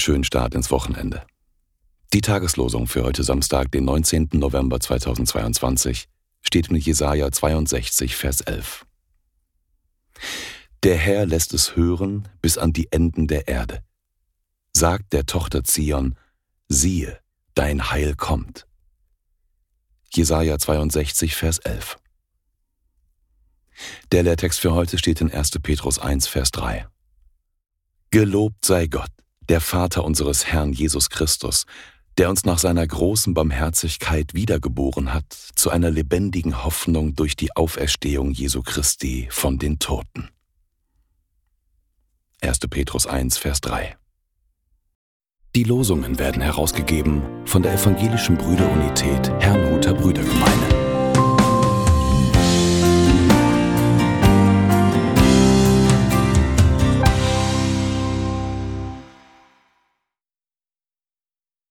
schönen Start ins Wochenende. Die Tageslosung für heute Samstag, den 19. November 2022, steht in Jesaja 62, Vers 11. Der Herr lässt es hören bis an die Enden der Erde. Sagt der Tochter Zion, siehe, dein Heil kommt. Jesaja 62, Vers 11. Der Lehrtext für heute steht in 1. Petrus 1, Vers 3. Gelobt sei Gott, der Vater unseres Herrn Jesus Christus, der uns nach seiner großen Barmherzigkeit wiedergeboren hat zu einer lebendigen Hoffnung durch die Auferstehung Jesu Christi von den Toten. 1. Petrus 1, Vers 3. Die Losungen werden herausgegeben von der Evangelischen Brüderunität Herrnhuter Brüdergemeine.